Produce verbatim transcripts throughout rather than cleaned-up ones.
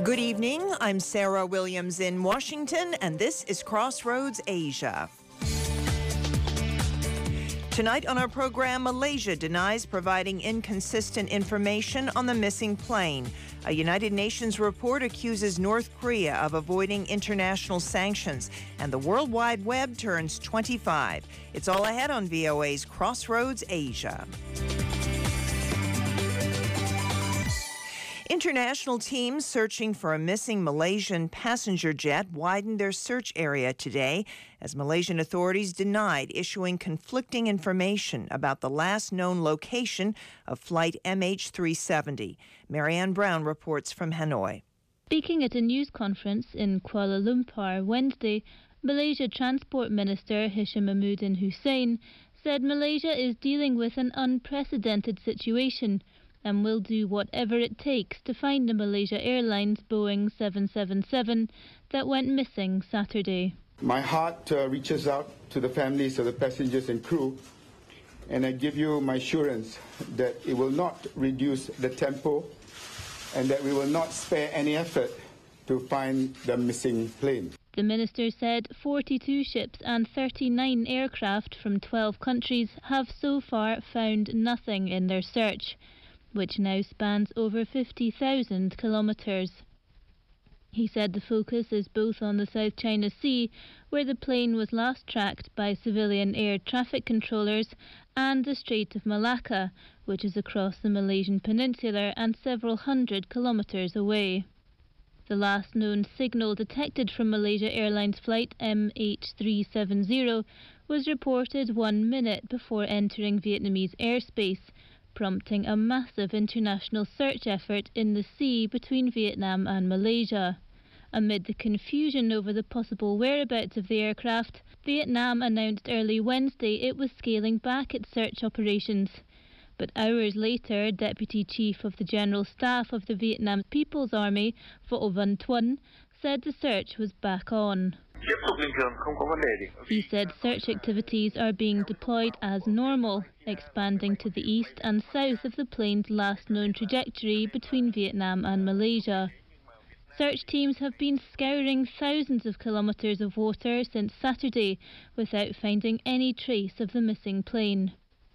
Good evening. I'm Sarah Williams in Washington, and this is Crossroads Asia. Tonight on our program, Malaysia denies providing inconsistent information on the missing plane. A United Nations report accuses North Korea of avoiding international sanctions, and the World Wide Web turns twenty-five. It's all ahead on V O A's Crossroads Asia. International teams searching for a missing Malaysian passenger jet widened their search area today as Malaysian authorities denied issuing conflicting information about the last known location of flight M H three seventy. Marianne Brown reports from Hanoi. Speaking at a news conference in Kuala Lumpur Wednesday, Malaysia Transport Minister Hishammuddin Hussein said Malaysia is dealing with an unprecedented situation and will do whatever it takes to find the Malaysia Airlines Boeing seven seven seven that went missing Saturday. My heart uh, reaches out to the families of the passengers and crew, and I give you my assurance that it will not reduce the tempo and that we will not spare any effort to find the missing plane. The minister said forty-two ships and thirty-nine aircraft from twelve countries have so far found nothing in their search, which now spans over fifty thousand kilometres. He said the focus is both on the South China Sea, where the plane was last tracked by civilian air traffic controllers, and the Strait of Malacca, which is across the Malaysian peninsula and several hundred kilometres away. The last known signal detected from Malaysia Airlines flight M H three seventy was reported one minute before entering Vietnamese airspace, prompting a massive international search effort in the sea between Vietnam and Malaysia. Amid the confusion over the possible whereabouts of the aircraft, Vietnam announced early Wednesday it was scaling back its search operations. But hours later, Deputy Chief of the General Staff of the Vietnam People's Army, Vo Van Thuan, said the search was back on. He said search activities are being deployed as normal, expanding to the east and south of the plane's last known trajectory between Vietnam and Malaysia. Search teams have been scouring thousands of kilometres of water since Saturday without finding any trace of the missing plane.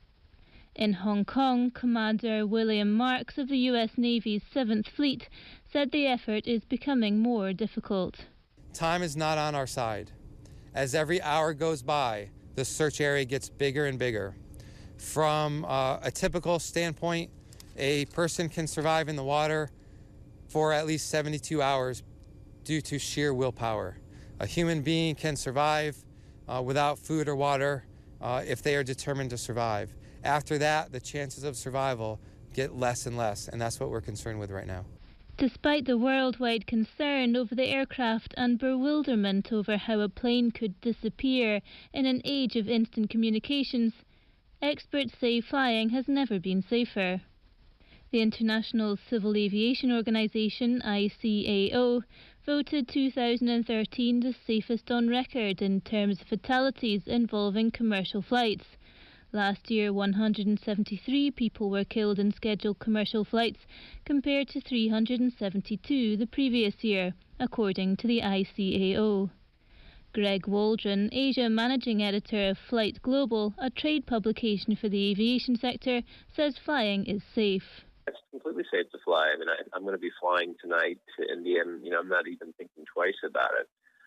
In Hong Kong, Commander William Marks of the U S Navy's seventh Fleet said the effort is becoming more difficult. Time is not on our side. As every hour goes by, the search area gets bigger and bigger. From uh, a typical standpoint, a person can survive in the water for at least seventy-two hours due to sheer willpower. A human being can survive uh, without food or water uh, if they are determined to survive. After that, the chances of survival get less and less, and that's what we're concerned with right now. Despite the worldwide concern over the aircraft and bewilderment over how a plane could disappear in an age of instant communications, experts say flying has never been safer. The International Civil Aviation Organization, I C A O, voted two thousand thirteen the safest on record in terms of fatalities involving commercial flights. Last year, one hundred seventy-three people were killed in scheduled commercial flights, compared to three hundred seventy-two the previous year, according to the I C A O. Greg Waldron, Asia Managing Editor of Flight Global, a trade publication for the aviation sector, says flying is safe. It's completely safe to fly. I mean, I, I'm going to be flying tonight to India, and, you know, I'm not even thinking twice about it.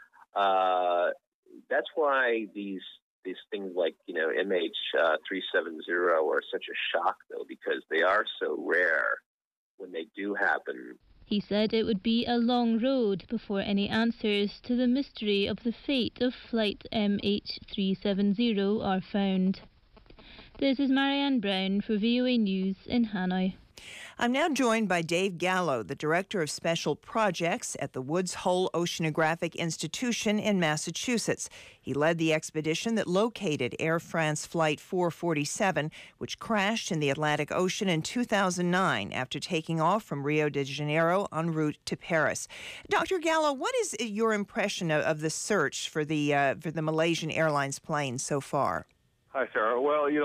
Uh, that's why these these things like, you know, M H three seventy are such a shock, though, because they are so rare when they do happen. He said it would be a long road before any answers to the mystery of the fate of flight M H three seventy are found. This is Marianne Brown for V O A News in Hanoi. I'm now joined by Dave Gallo, the Director of Special Projects at the Woods Hole Oceanographic Institution in Massachusetts. He led the expedition that located Air France Flight four forty-seven, which crashed in the Atlantic Ocean in two thousand nine after taking off from Rio de Janeiro en route to Paris. Doctor Gallo, what is your impression of, of the search for the uh, for the Malaysian Airlines plane so far? Hi, Sarah. Well, you know, it's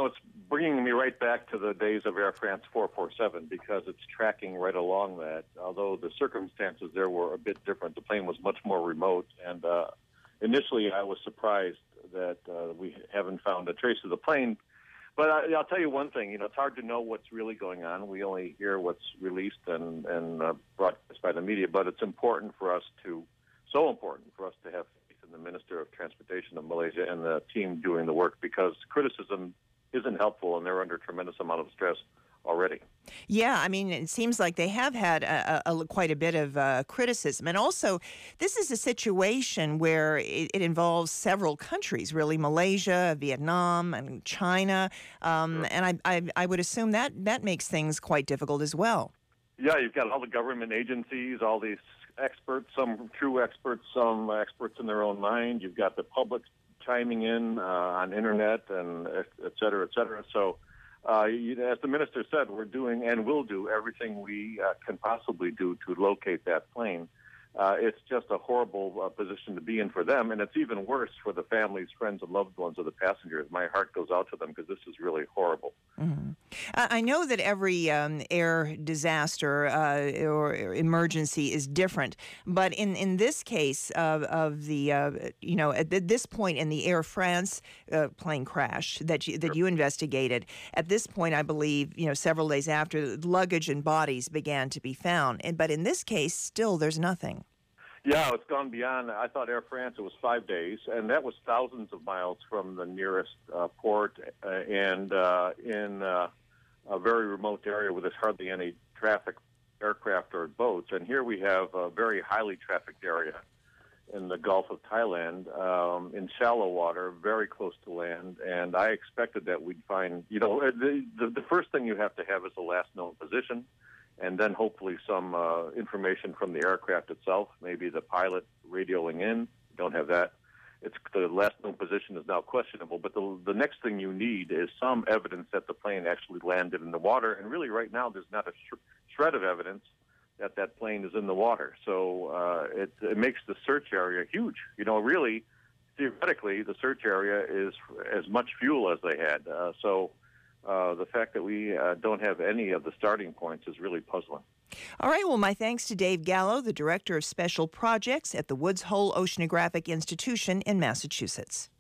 bringing me right back to the days of Air France four forty-seven because it's tracking right along that, although the circumstances there were a bit different. The plane was much more remote, and uh, initially I was surprised that uh, we haven't found a trace of the plane. But I, I'll tell you one thing, you know, it's hard to know what's really going on. We only hear what's released and, and uh, broadcast by the media, but it's important for us to, so important for us to have faith in the Minister of Transportation of Malaysia and the team doing the work, because criticism isn't helpful, and they're under a tremendous amount of stress already. Yeah, I mean, it seems like they have had a, a, a, quite a bit of uh, criticism. And also, this is a situation where it, it involves several countries, really, Malaysia, Vietnam, and China. Um, sure. And I, I, I would assume that that makes things quite difficult as well. Yeah, you've got all the government agencies, all these experts, some true experts, some experts in their own mind. You've got the public chiming in uh, on internet and et cetera, et cetera. So, uh, you, as the minister said, we're doing and will do everything we uh, can possibly do to locate that plane. Uh, it's just a horrible uh, position to be in for them, and it's even worse for the families, friends, and loved ones of the passengers. My heart goes out to them because this is really horrible. Mm-hmm. I know that every um, air disaster uh, or emergency is different, but in, in this case of, of the, uh, you know, at this point in the Air France uh, plane crash that you, that Sure. you investigated, at this point, I believe, you know, several days after, luggage and bodies began to be found. And, but in this case, still, there's nothing. Yeah, it's gone beyond. I thought Air France, it was five days, and that was thousands of miles from the nearest uh, port uh, and uh, in uh, a very remote area where there's hardly any traffic, aircraft or boats. And here we have a very highly trafficked area in the Gulf of Thailand, um, in shallow water, very close to land. And I expected that we'd find, you know, the, the, the first thing you have to have is the last known position, and then hopefully some uh, information from the aircraft itself, maybe the pilot radioing in. We don't have that. It's the last known position is now questionable, but the, the next thing you need is some evidence that the plane actually landed in the water. And really right now there's not a sh- shred of evidence that that plane is in the water. So uh, it, it makes the search area huge. You know, really, theoretically, the search area is as much fuel as they had. Uh, so Uh, the fact that we uh, don't have any of the starting points is really puzzling. All right. Well, my thanks to Dave Gallo, the Director of Special Projects at the Woods Hole Oceanographic Institution in Massachusetts.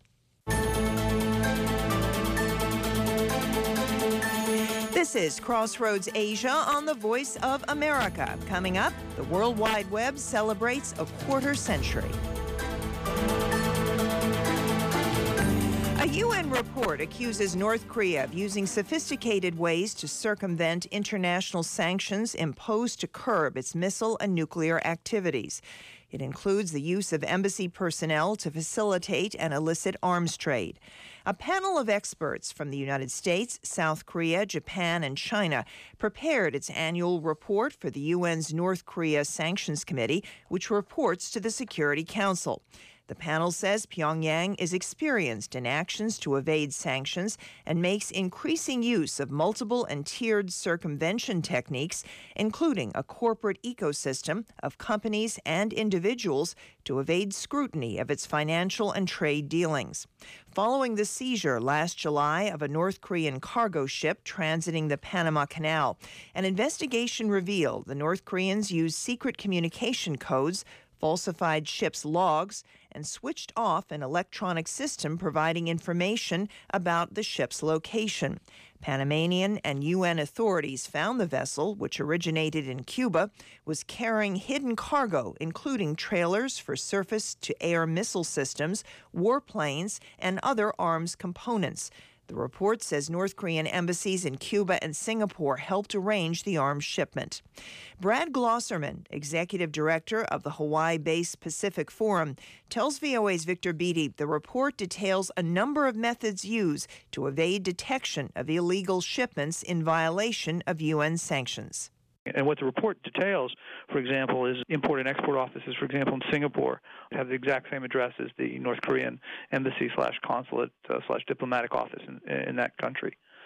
This is Crossroads Asia on the Voice of America. Coming up, the World Wide Web celebrates a quarter century. A U N report accuses North Korea of using sophisticated ways to circumvent international sanctions imposed to curb its missile and nuclear activities. It includes the use of embassy personnel to facilitate an illicit arms trade. A panel of experts from the United States, South Korea, Japan, and China prepared its annual report for the U N's North Korea Sanctions Committee, which reports to the Security Council. The panel says Pyongyang is experienced in actions to evade sanctions and makes increasing use of multiple and tiered circumvention techniques, including a corporate ecosystem of companies and individuals to evade scrutiny of its financial and trade dealings. Following the seizure last July of a North Korean cargo ship transiting the Panama Canal, an investigation revealed the North Koreans used secret communication codes, falsified ships' logs, and switched off an electronic system providing information about the ship's location. Panamanian and U N authorities found the vessel, which originated in Cuba, was carrying hidden cargo, including trailers for surface-to-air missile systems, warplanes, and other arms components. The report says North Korean embassies in Cuba and Singapore helped arrange the arms shipment. Brad Glosserman, executive director of the Hawaii-based Pacific Forum, tells V O A's Victor Beatty the report details a number of methods used to evade detection of illegal shipments in violation of U N sanctions. And what the report details, for example, is import and export offices, for example, in Singapore, have the exact same address as the North Korean embassy slash consulate uh, slash diplomatic office in, in that country.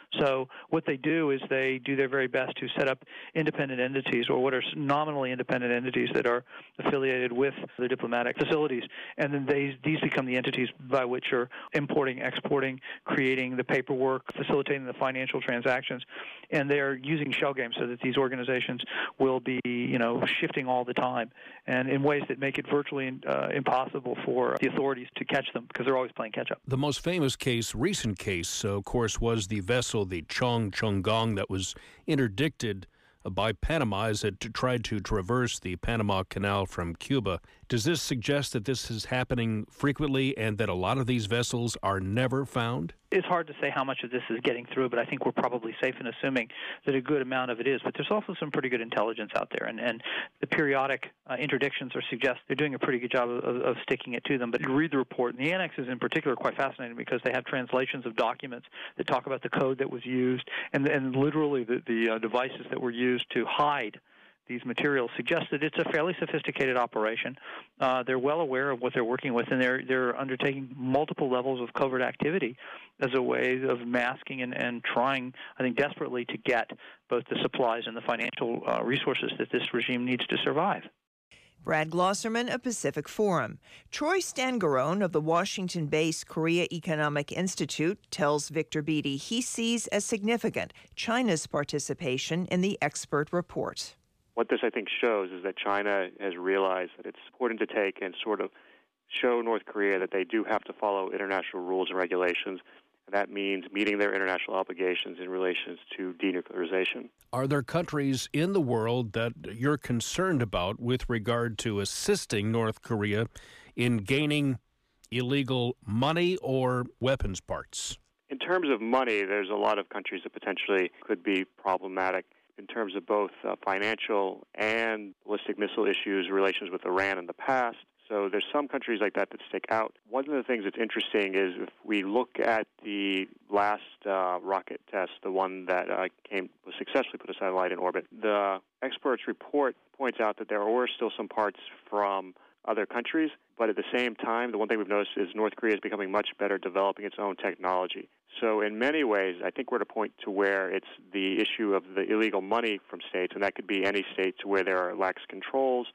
So what they do is they do their very best to set up independent entities, or what are nominally independent entities that are affiliated with the diplomatic facilities, and then they, these become the entities by which are importing, exporting, creating the paperwork, facilitating the financial transactions, and they're using shell games so that these organizations will be, you know, shifting all the time, and in ways that make it virtually uh, impossible for the authorities to catch them because they're always playing catch-up. The most famous case, recent case, uh, of course, was the vessel, the Chong Chung Gong, that was interdicted by Panama as it tried to traverse the Panama Canal from Cuba. Does this suggest that this is happening frequently and that a lot of these vessels are never found? It's hard to say how much of this is getting through, but I think we're probably safe in assuming that a good amount of it is. But there's also some pretty good intelligence out there, and, and the periodic uh, interdictions are suggest they're doing a pretty good job of, of sticking it to them. But you read the report, and the annexes in particular are quite fascinating because they have translations of documents that talk about the code that was used, and, and literally the, the uh, devices that were used to hide these materials suggest that it's a fairly sophisticated operation. Uh, they're well aware of what they're working with, and they're they're undertaking multiple levels of covert activity as a way of masking and, and trying, I think, desperately to get both the supplies and the financial uh, resources that this regime needs to survive. Brad Glosserman of Pacific Forum. Troy Stangarone of the Washington-based Korea Economic Institute tells Victor Beattie he sees as significant China's participation in the expert report. What this, I think, shows is that China has realized that it's important to take and sort of show North Korea that they do have to follow international rules and regulations. And that means meeting their international obligations in relation to denuclearization. Are there countries in the world that you're concerned about with regard to assisting North Korea in gaining illegal money or weapons parts? In terms of money, there's a lot of countries that potentially could be problematic in terms of both uh, financial and ballistic missile issues, relations with Iran in the past. So there's some countries like that that stick out. One of the things that's interesting is if we look at the last uh, rocket test, the one that uh, came successfully put a satellite in orbit, the experts report points out that there were still some parts from other countries, but at the same time, the one thing we've noticed is North Korea is becoming much better developing its own technology. So in many ways, I think we're at a point to where it's the issue of the illegal money from states, and that could be any state to where there are lax controls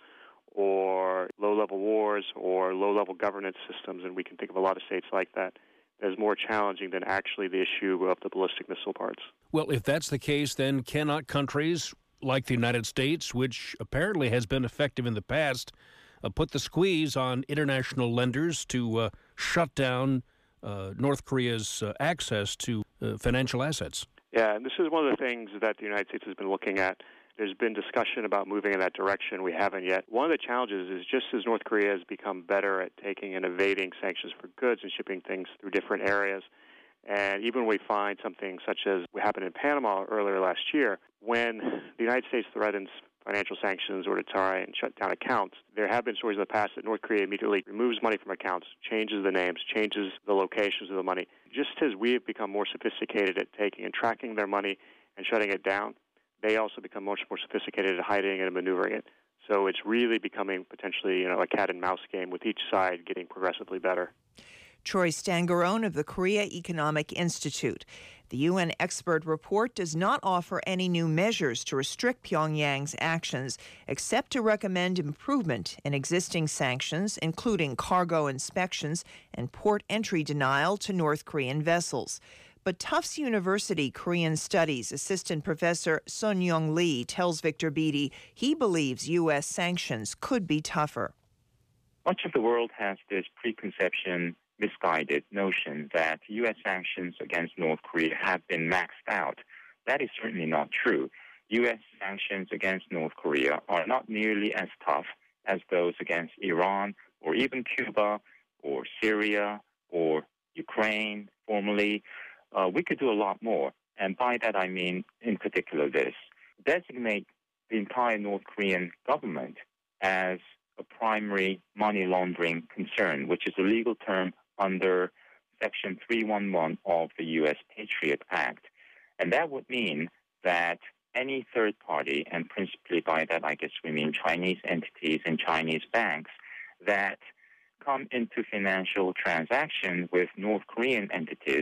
or low-level wars or low-level governance systems, and we can think of a lot of states like that, as more challenging than actually the issue of the ballistic missile parts. Well, if that's the case, then cannot countries like the United States, which apparently has been effective in the past, uh, put the squeeze on international lenders to uh, shut down uh, North Korea's uh, access to uh, financial assets? Yeah, and this is one of the things that the United States has been looking at. There's been discussion about moving in that direction. We haven't yet. One of the challenges is just as North Korea has become better at taking and evading sanctions for goods and shipping things through different areas, and even when we find something such as what happened in Panama earlier last year, when the United States threatens financial sanctions or to try and shut down accounts, there have been stories in the past that North Korea immediately removes money from accounts, changes the names, changes the locations of the money. Just as we have become more sophisticated at taking and tracking their money and shutting it down, they also become much more sophisticated at hiding it and maneuvering it. So it's really becoming potentially, you know, a cat and mouse game with each side getting progressively better. Troy Stangarone of the Korea Economic Institute. The U N expert report does not offer any new measures to restrict Pyongyang's actions, except to recommend improvement in existing sanctions, including cargo inspections and port entry denial to North Korean vessels. But Tufts University Korean Studies Assistant Professor Sun Young Lee tells Victor Beattie he believes U S sanctions could be tougher. Much of the world has this preconception, misguided notion that U S sanctions against North Korea have been maxed out. That is certainly not true. U S sanctions against North Korea are not nearly as tough as those against Iran or even Cuba or Syria or Ukraine formerly. Uh, we could do a lot more, and by that I mean, in particular, this. Designate the entire North Korean government as a primary money laundering concern, which is a legal term under Section three eleven of the U S Patriot Act. And that would mean that any third party, and principally by that I guess we mean Chinese entities and Chinese banks, that come into financial transaction with North Korean entities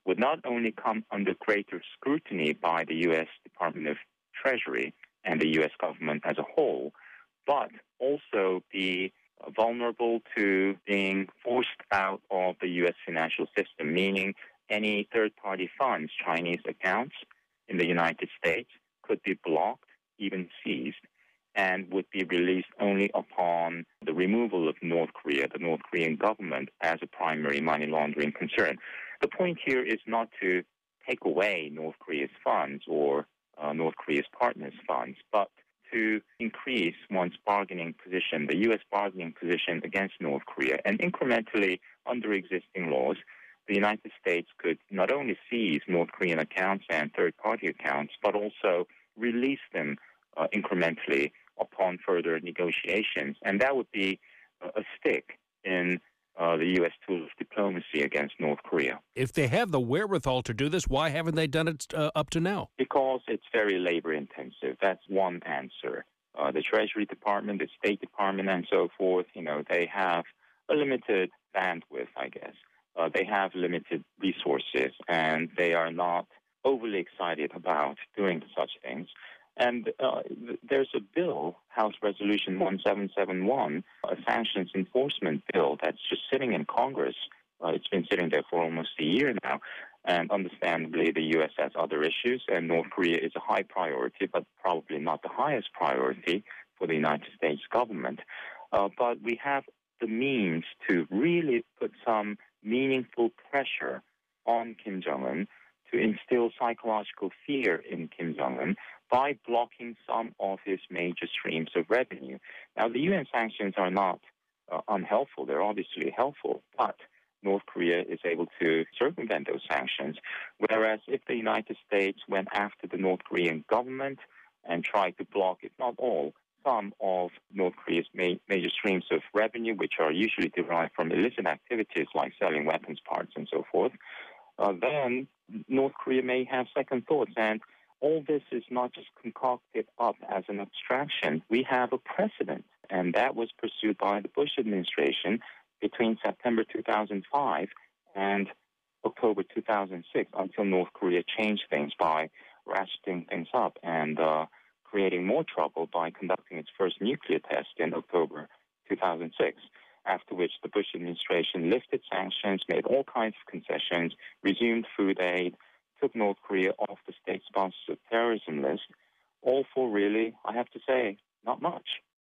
would not only come under greater scrutiny by the U S Department of Treasury and the U S government as a whole, but also be vulnerable to being forced out of the U S financial system, meaning any third-party funds, Chinese accounts in the United States could be blocked, even seized, and would be released only upon the removal of North Korea, the North Korean government, as a primary money laundering concern. The point here is not to take away North Korea's funds or uh, North Korea's partners' funds, but to increase one's bargaining position, the U S bargaining position against North Korea. And incrementally, under existing laws, the United States could not only seize North Korean accounts and third-party accounts, but also release them uh, incrementally upon further negotiations. And that would be a stick in uh, the U S tool of diplomacy against North Korea. If they have the wherewithal to do this, why haven't they done it uh, up to now? Because it's very labor-intensive. That's one answer. Uh, the Treasury Department, the State Department, and so forth, you know, they have a limited bandwidth, I guess. Uh, they have limited resources, and they are not overly excited about doing such things. And uh, there's a bill, House Resolution one seven seven one, a sanctions enforcement bill that's just sitting in Congress. Uh, it's been sitting there for almost a year now. And understandably, the U S has other issues, and North Korea is a high priority, but probably not the highest priority for the United States government. Uh, but we have the means to really put some meaningful pressure on Kim Jong-un to instill psychological fear in Kim Jong-un by blocking some of his major streams of revenue. Now, the U N sanctions are not uh, unhelpful. They're obviously helpful, but North Korea is able to circumvent those sanctions, whereas if the United States went after the North Korean government and tried to block, if not all, some of North Korea's ma- major streams of revenue, which are usually derived from illicit activities like selling weapons parts and so forth, uh, then North Korea may have second thoughts. And all this is not just concocted up as an abstraction. We have a precedent, and that was pursued by the Bush administration between September two thousand five and October two thousand six, until North Korea changed things by ratcheting things up and uh, creating more trouble by conducting its first nuclear test in October two thousand six, after which the Bush administration lifted sanctions, made all kinds of concessions, resumed food aid, took North Korea off the state sponsors of terrorism list, all for really, I have to say, not much.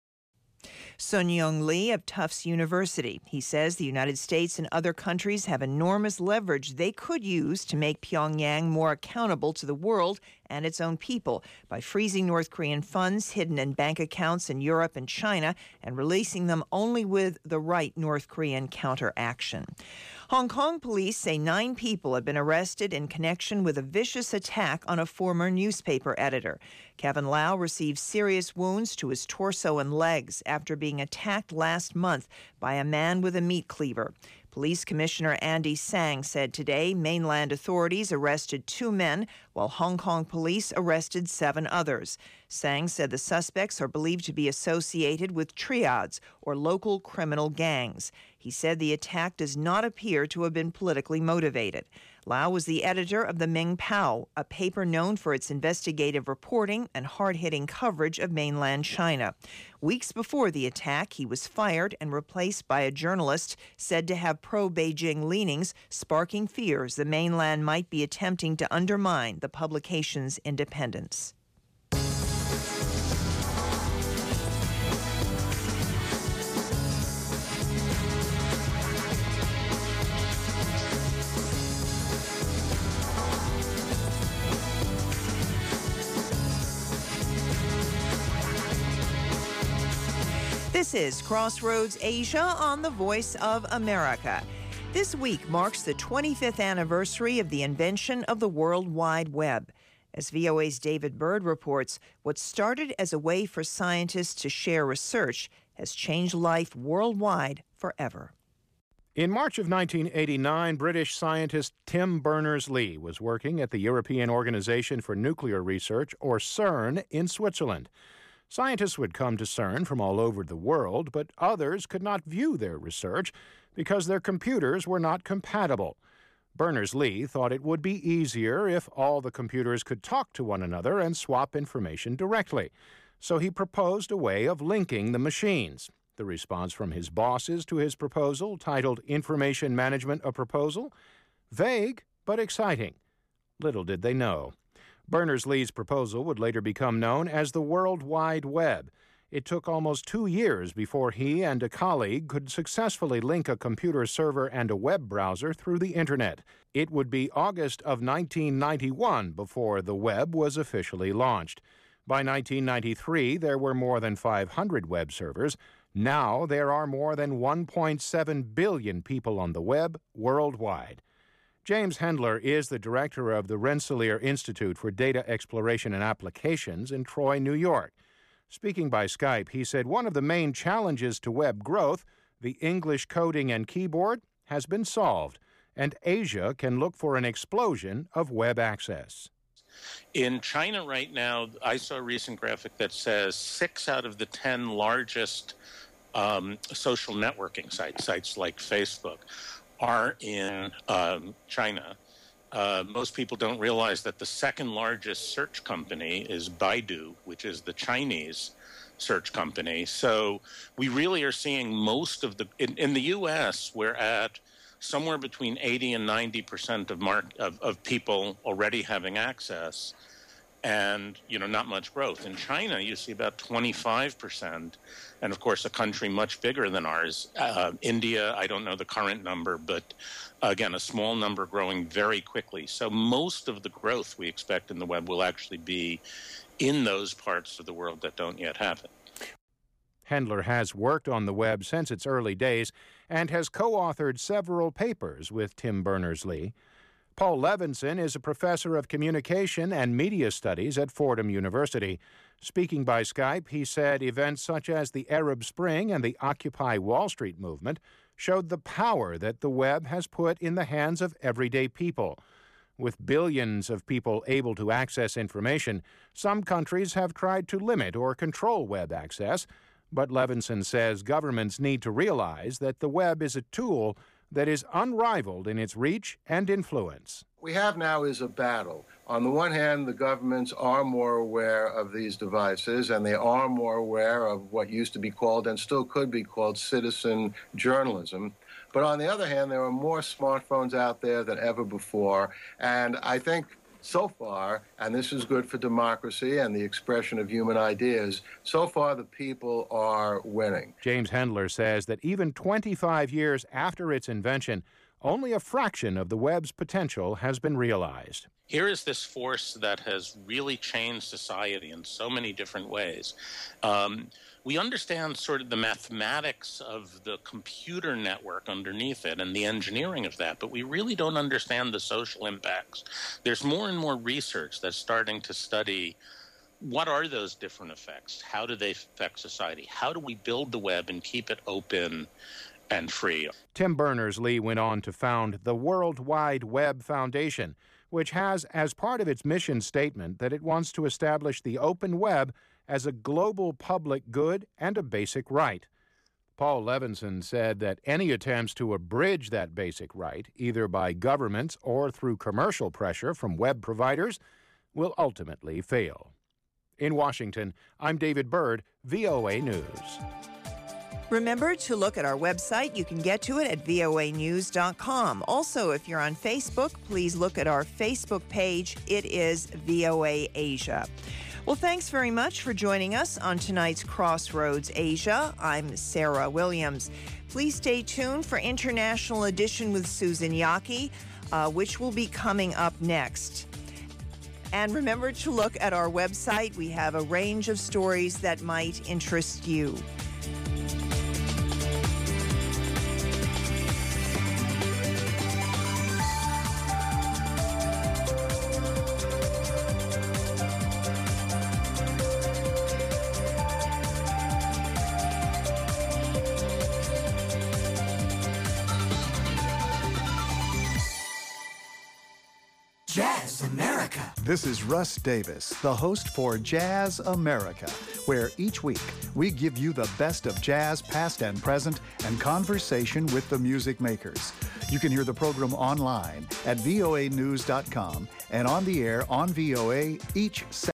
Sun Young Lee of Tufts University. He says the United States and other countries have enormous leverage they could use to make Pyongyang more accountable to the world and its own people by freezing North Korean funds hidden in bank accounts in Europe and China and releasing them only with the right North Korean counteraction. Hong Kong police say nine people have been arrested in connection with a vicious attack on a former newspaper editor. Kevin Lau received serious wounds to his torso and legs after being attacked last month by a man with a meat cleaver. Police Commissioner Andy Sang said today mainland authorities arrested two men while Hong Kong police arrested seven others. Sang said the suspects are believed to be associated with triads or local criminal gangs. He said the attack does not appear to have been politically motivated. Lau was the editor of the Ming Pao, a paper known for its investigative reporting and hard-hitting coverage of mainland China. Weeks before the attack, he was fired and replaced by a journalist said to have pro-Beijing leanings, sparking fears the mainland might be attempting to undermine the publication's independence. This is Crossroads Asia on the Voice of America. This week marks the twenty-fifth anniversary of the invention of the World Wide Web. As V O A's David Bird reports, what started as a way for scientists to share research has changed life worldwide forever. In March of nineteen eighty-nine, British scientist Tim Berners-Lee was working at the European Organization for Nuclear Research, or CERN, in Switzerland. Scientists would come to CERN from all over the world, but others could not view their research because their computers were not compatible. Berners-Lee thought it would be easier if all the computers could talk to one another and swap information directly, so he proposed a way of linking the machines. The response from his bosses to his proposal, titled Information Management a Proposal? Vague, but exciting. Little did they know. Berners-Lee's proposal would later become known as the World Wide Web. It took almost two years before he and a colleague could successfully link a computer server and a web browser through the Internet. It would be August of nineteen ninety-one before the web was officially launched. By nineteen ninety-three, there were more than five hundred web servers. Now there are more than one point seven billion people on the web worldwide. James Hendler is the director of the Rensselaer Institute for Data Exploration and Applications in Troy, New York. Speaking by Skype, he said one of the main challenges to web growth, the English coding and keyboard, has been solved, and Asia can look for an explosion of web access. In China right now, I saw a recent graphic that says six out of the ten largest um, social networking sites, sites like Facebook, are in um, China. Uh, most people don't realize that the second largest search company is Baidu, which is the Chinese search company. So we really are seeing most of the, in, in the U S, we're at somewhere between eighty and ninety percent of, mark, of, of people already having access, and, you know, not much growth. In China, you see about twenty-five percent, and of course a country much bigger than ours. Uh, India, I don't know the current number, but again, a small number growing very quickly. So most of the growth we expect in the web will actually be in those parts of the world that don't yet have it. Hendler has worked on the web since its early days and has co-authored several papers with Tim Berners-Lee. Paul Levinson is a professor of communication and media studies at Fordham University. Speaking by Skype, he said events such as the Arab Spring and the Occupy Wall Street movement showed the power that the web has put in the hands of everyday people. With billions of people able to access information, some countries have tried to limit or control web access, but Levinson says governments need to realize that the web is a tool that is unrivaled in its reach and influence. What we have now is a battle. On the one hand, the governments are more aware of these devices, and they are more aware of what used to be called and still could be called citizen journalism. But on the other hand, there are more smartphones out there than ever before, and I think so far, and this is good for democracy and the expression of human ideas, so far the people are winning. James Hendler says that even twenty-five years after its invention, only a fraction of the web's potential has been realized. Here is this force that has really changed society in so many different ways. Um, we understand sort of the mathematics of the computer network underneath it and the engineering of that, but we really don't understand the social impacts. There's more and more research that's starting to study what are those different effects? How do they affect society? How do we build the web and keep it open and free? Tim Berners-Lee went on to found the World Wide Web Foundation, which has as part of its mission statement that it wants to establish the open web as a global public good and a basic right. Paul Levinson said that any attempts to abridge that basic right, either by governments or through commercial pressure from web providers, will ultimately fail. In Washington, I'm David Byrd, V O A News. Remember to look at our website. You can get to it at V O A news dot com. Also, if you're on Facebook, please look at our Facebook page. It is V O A Asia. Well, thanks very much for joining us on tonight's Crossroads Asia. I'm Sarah Williams. Please stay tuned for International Edition with Susan Yaki, uh, which will be coming up next. And remember to look at our website. We have a range of stories that might interest you. Jazz America. This is Russ Davis, the host for Jazz America, where each week we give you the best of jazz past and present and conversation with the music makers. You can hear the program online at voa news dot com and on the air on V O A each Saturday.